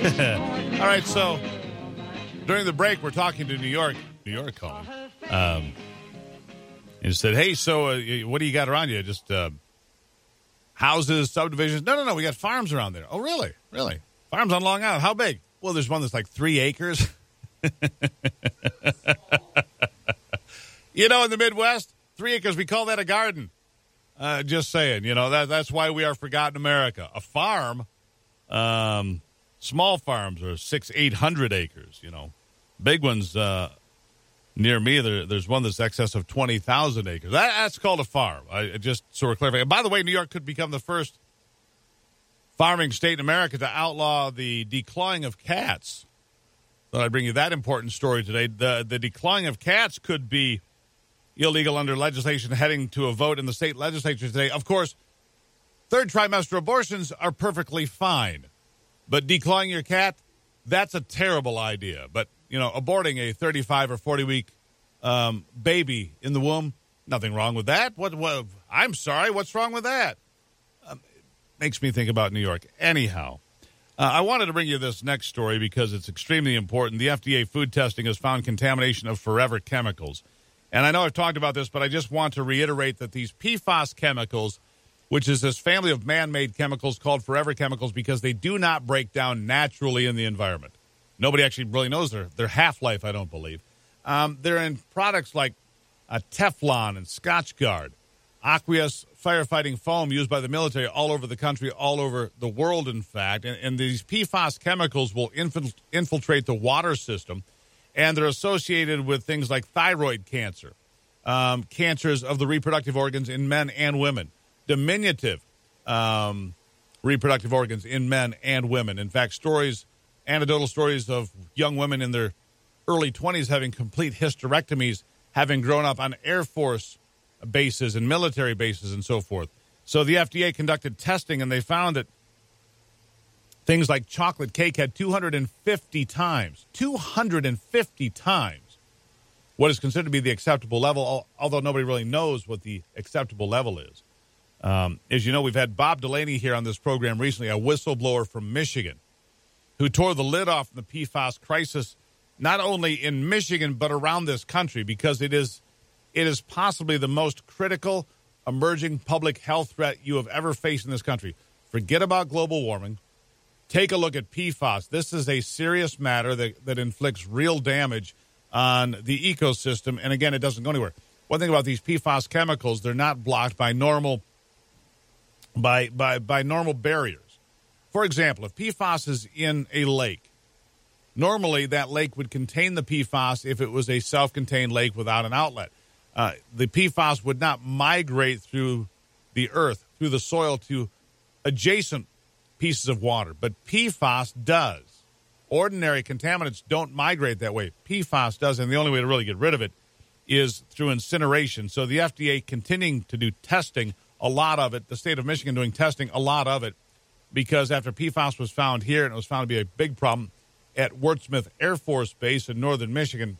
All right, so during the break, we're talking to New York calling. And said, hey, so what do you got around you? Just houses, subdivisions? No, we got farms around there. Oh, really? Really? Farms on Long Island. How big? Well, there's one that's like 3 acres. You know, in the Midwest, 3 acres, we call that a garden. Just saying, you know, that's why we are forgotten America. A farm, small farms are 600-800 acres, you know. Big ones, near me, there's one that's excess of 20,000 acres. That's called a farm. I just sort of clarify. And by the way, New York could become the first farming state in America to outlaw the declawing of cats. Thought I'd bring you that important story today. The declawing of cats could be illegal under legislation heading to a vote in the state legislature today. Of course, third trimester abortions are perfectly fine. But declawing your cat, that's a terrible idea. But, you know, aborting a 35 or 40-week baby in the womb, nothing wrong with that. What? I'm sorry, what's wrong with that? Makes me think about New York. Anyhow, I wanted to bring you this next story because it's extremely important. The FDA food testing has found contamination of forever chemicals. And I know I've talked about this, but I just want to reiterate that these PFAS chemicals, which is this family of man-made chemicals called forever chemicals because they do not break down naturally in the environment. Nobody actually really knows their half-life, I don't believe. They're in products like Teflon and Scotchgard, aqueous firefighting foam used by the military all over the country, all over the world, in fact. And these PFAS chemicals will infiltrate the water system, and they're associated with things like thyroid cancer, cancers of the reproductive organs in men and women, diminutive reproductive organs in men and women. In fact, anecdotal stories of young women in their early 20s having complete hysterectomies, having grown up on Air Force bases and military bases and so forth. So the FDA conducted testing, and they found that things like chocolate cake had 250 times what is considered to be the acceptable level, although nobody really knows what the acceptable level is. As you know, we've had Bob Delaney here on this program recently, a whistleblower from Michigan, who tore the lid off the PFAS crisis, not only in Michigan, but around this country, because it is possibly the most critical emerging public health threat you have ever faced in this country. Forget about global warming. Take a look at PFAS. This is a serious matter that inflicts real damage on the ecosystem. And again, it doesn't go anywhere. One thing about these PFAS chemicals, they're not blocked by normal barriers. For example, if PFAS is in a lake, normally that lake would contain the PFAS if it was a self-contained lake without an outlet. The PFAS would not migrate through the earth, through the soil to adjacent pieces of water. But PFAS does. Ordinary contaminants don't migrate that way. PFAS does, and the only way to really get rid of it is through incineration. So the FDA continuing to do testing, a lot of it, the state of Michigan doing testing, a lot of it, because after PFAS was found here, and it was found to be a big problem at Wurtsmith Air Force Base in northern Michigan,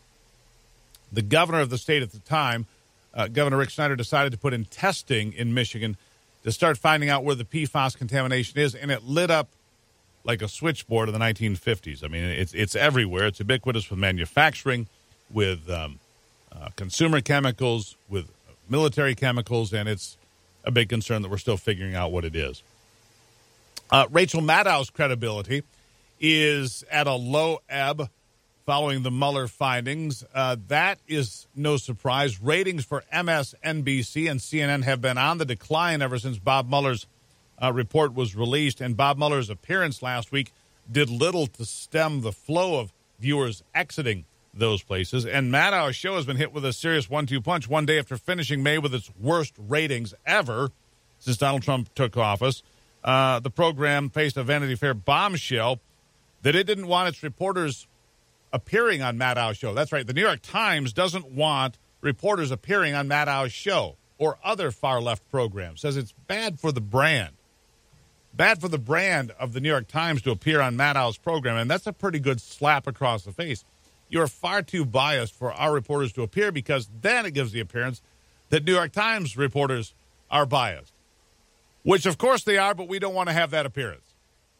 the governor of the state at the time, Governor Rick Snyder, decided to put in testing in Michigan to start finding out where the PFAS contamination is, and it lit up like a switchboard in the 1950s. I mean, it's everywhere. It's ubiquitous with manufacturing, with consumer chemicals, with military chemicals, and it's a big concern that we're still figuring out what it is. Rachel Maddow's credibility is at a low ebb following the Mueller findings. That is no surprise. Ratings for MSNBC and CNN have been on the decline ever since Bob Mueller's report was released, and Bob Mueller's appearance last week did little to stem the flow of viewers exiting those places. And Maddow's show has been hit with a serious 1-2 punch one day after finishing May with its worst ratings ever since Donald Trump took office. The program faced a Vanity Fair bombshell that it didn't want its reporters appearing on Maddow's show. That's right. The New York Times doesn't want reporters appearing on Maddow's show or other far-left programs. Says it's bad for the brand. Bad for the brand of the New York Times to appear on Maddow's program, and that's a pretty good slap across the face. You're far too biased for our reporters to appear, because then it gives the appearance that New York Times reporters are biased, which, of course, they are, but we don't want to have that appearance.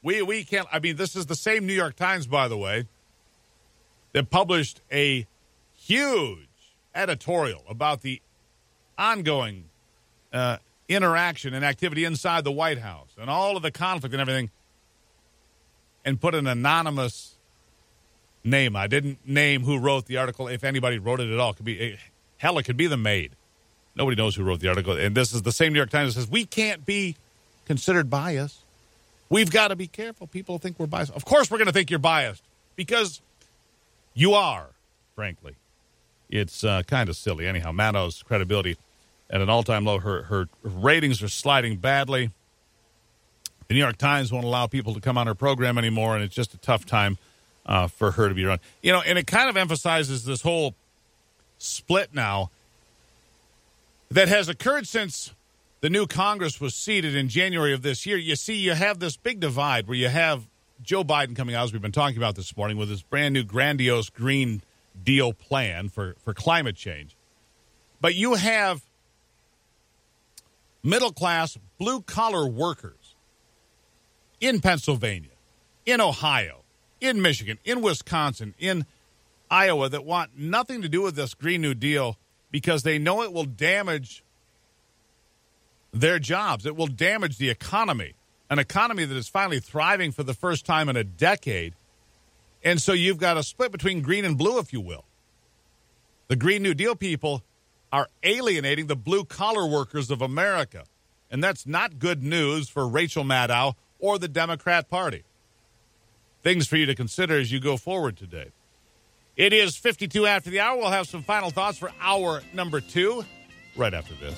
We can't. I mean, this is the same New York Times, by the way, that published a huge editorial about the ongoing interaction and activity inside the White House and all of the conflict and everything, and put an anonymous name. I didn't name who wrote the article, if anybody wrote it at all. It could be the maid. Nobody knows who wrote the article. And this is the same New York Times that says, we can't be considered biased. We've got to be careful. People think we're biased. Of course we're going to think you're biased, because you are, frankly. It's kind of silly. Anyhow, Maddow's credibility at an all-time low. Her ratings are sliding badly. The New York Times won't allow people to come on her program anymore, and it's just a tough time for her to be run. You know, and it kind of emphasizes this whole split now that has occurred since the new Congress was seated in January of this year. You see, you have this big divide where you have Joe Biden coming out, as we've been talking about this morning, with his brand new grandiose Green Deal plan for climate change. But you have middle-class, blue-collar workers in Pennsylvania, in Ohio, in Michigan, in Wisconsin, in Iowa that want nothing to do with this Green New Deal because they know it will damage their jobs. It will damage the economy, an economy that is finally thriving for the first time in a decade. And so you've got a split between green and blue, if you will. The Green New Deal people are alienating the blue-collar workers of America. And that's not good news for Rachel Maddow or the Democrat Party. Things for you to consider as you go forward today. It is 52 after the hour. We'll have some final thoughts for hour number 2 right after this.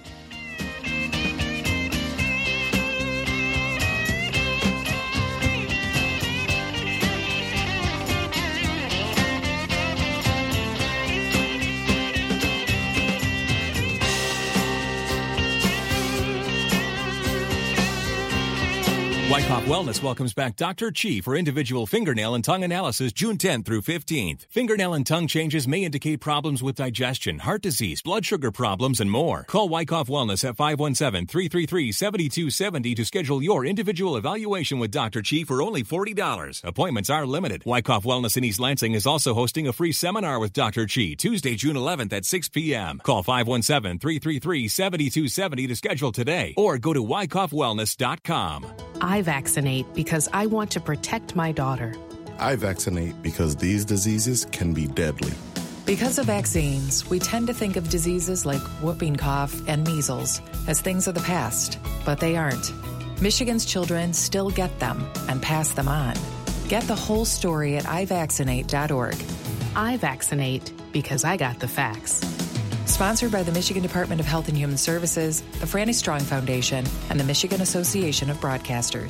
Wyckoff Wellness welcomes back Dr. Chi for individual fingernail and tongue analysis June 10th through 15th. Fingernail and tongue changes may indicate problems with digestion, heart disease, blood sugar problems, and more. Call Wyckoff Wellness at 517-333-7270 to schedule your individual evaluation with Dr. Chi for only $40. Appointments are limited. Wyckoff Wellness in East Lansing is also hosting a free seminar with Dr. Chi Tuesday, June 11th at 6 p.m. Call 517-333-7270 to schedule today or go to wyckoffwellness.com. I vaccinate because I want to protect my daughter. I vaccinate because these diseases can be deadly. Because of vaccines, we tend to think of diseases like whooping cough and measles as things of the past, but they aren't. Michigan's children still get them and pass them on. Get the whole story at ivaccinate.org. I vaccinate because I got the facts. Sponsored by the Michigan Department of Health and Human Services, the Franny Strong Foundation, and the Michigan Association of Broadcasters.